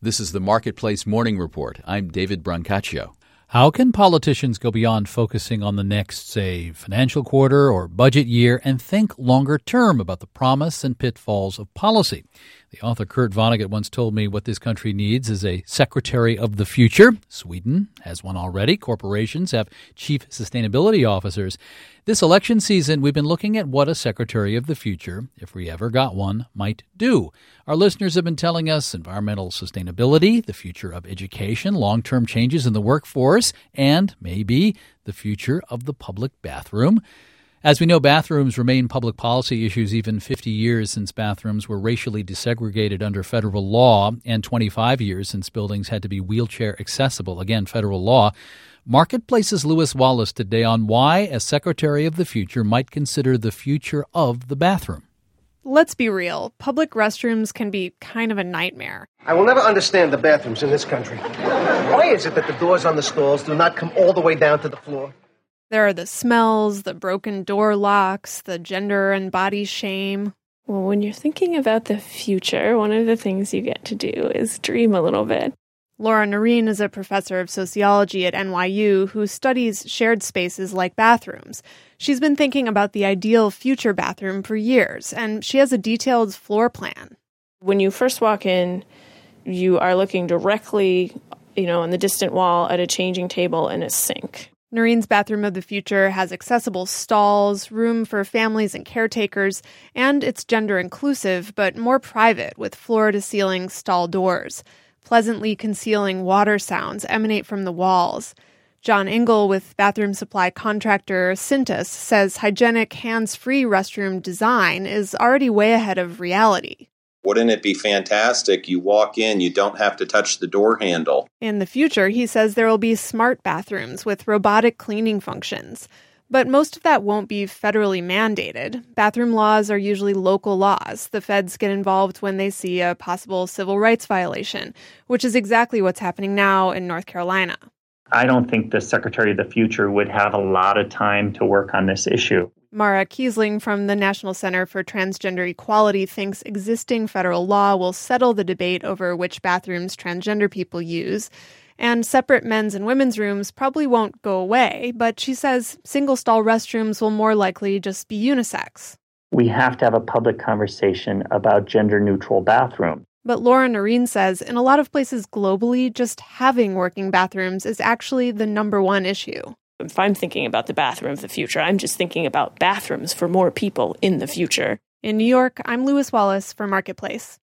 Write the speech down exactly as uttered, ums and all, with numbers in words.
This is the Marketplace Morning Report. I'm David Brancaccio. How can politicians go beyond focusing on the next, say, financial quarter or budget year and think longer term about the promise and pitfalls of policy? The author Kurt Vonnegut once told me what this country needs is a Secretary of the Future. Sweden has one already. Corporations have chief sustainability officers. This election season, we've been looking at what a Secretary of the Future, if we ever got one, might do. Our listeners have been telling us environmental sustainability, the future of education, long-term changes in the workforce, and maybe the future of the public bathroom. As we know, bathrooms remain public policy issues even fifty years since bathrooms were racially desegregated under federal law and twenty-five years since buildings had to be wheelchair accessible, again, federal law. Marketplace's Lewis Wallace today on why a Secretary of the Future might consider the future of the bathroom. Let's be real. Public restrooms can be kind of a nightmare. I will never understand the bathrooms in this country. Why is it that the doors on the stalls do not come all the way down to the floor? There are the smells, the broken door locks, the gender and body shame. Well, when you're thinking about the future, one of the things you get to do is dream a little bit. Laura Noreen is a professor of sociology at N Y U who studies shared spaces like bathrooms. She's been thinking about the ideal future bathroom for years, and she has a detailed floor plan. When you first walk in, you are looking directly, you know, on the distant wall at a changing table and a sink. Noreen's bathroom of the future has accessible stalls, room for families and caretakers, and it's gender inclusive, but more private with floor-to-ceiling stall doors. Pleasantly concealing water sounds emanate from the walls. John Engel with bathroom supply contractor Cintas says hygienic, hands-free restroom design is already way ahead of reality. Wouldn't it be fantastic? You walk in, you don't have to touch the door handle. In the future, he says there will be smart bathrooms with robotic cleaning functions. But most of that won't be federally mandated. Bathroom laws are usually local laws. The feds get involved when they see a possible civil rights violation, which is exactly what's happening now in North Carolina. I don't think the Secretary of the Future would have a lot of time to work on this issue. Mara Kiesling from the National Center for Transgender Equality thinks existing federal law will settle the debate over which bathrooms transgender people use. And separate men's and women's rooms probably won't go away, but she says single-stall restrooms will more likely just be unisex. We have to have a public conversation about gender-neutral bathrooms. But Laura Noreen says in a lot of places globally, just having working bathrooms is actually the number one issue. If I'm thinking about the bathroom of the future, I'm just thinking about bathrooms for more people in the future. In New York, I'm Lewis Wallace for Marketplace.